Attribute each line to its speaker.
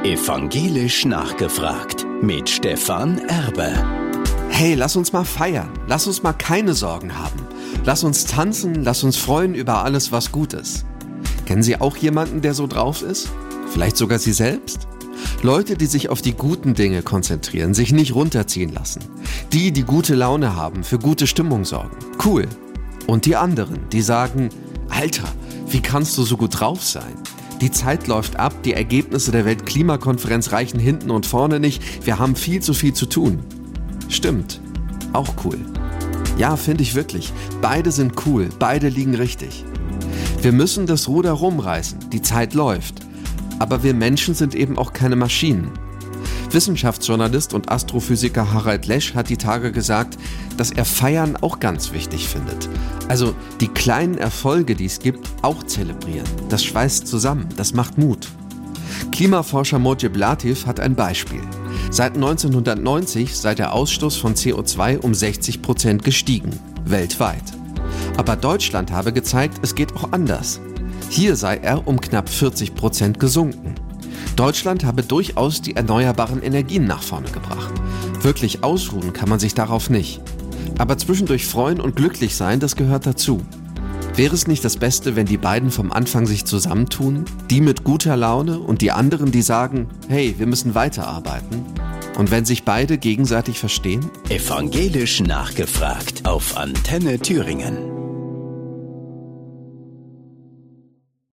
Speaker 1: Evangelisch nachgefragt mit Stefan Erbe.
Speaker 2: Hey, lass uns mal feiern. Lass uns mal keine Sorgen haben. Lass uns tanzen, lass uns freuen über alles, was gut ist. Kennen Sie auch jemanden, der so drauf ist? Vielleicht sogar Sie selbst? Leute, die sich auf die guten Dinge konzentrieren, sich nicht runterziehen lassen. Die gute Laune haben, für gute Stimmung sorgen. Cool. Und die anderen, die sagen, Alter, wie kannst du so gut drauf sein? Die Zeit läuft ab, die Ergebnisse der Weltklimakonferenz reichen hinten und vorne nicht, wir haben viel zu viel zu tun. Stimmt, auch cool. Ja, finde ich wirklich. Beide sind cool, beide liegen richtig. Wir müssen das Ruder rumreißen, die Zeit läuft. Aber wir Menschen sind eben auch keine Maschinen. Wissenschaftsjournalist und Astrophysiker Harald Lesch hat die Tage gesagt, dass er Feiern auch ganz wichtig findet. Also die kleinen Erfolge, die es gibt, auch zelebrieren. Das schweißt zusammen, das macht Mut. Klimaforscher Mojib Latif hat ein Beispiel. Seit 1990 sei der Ausstoß von CO2 um 60% gestiegen, weltweit. Aber Deutschland habe gezeigt, es geht auch anders. Hier sei er um knapp 40% gesunken. Deutschland habe durchaus die erneuerbaren Energien nach vorne gebracht. Wirklich ausruhen kann man sich darauf nicht. Aber zwischendurch freuen und glücklich sein, das gehört dazu. Wäre es nicht das Beste, wenn die beiden vom Anfang sich zusammentun? Die mit guter Laune und die anderen, die sagen, hey, wir müssen weiterarbeiten? Und wenn sich beide gegenseitig verstehen?
Speaker 1: Evangelisch nachgefragt auf Antenne Thüringen.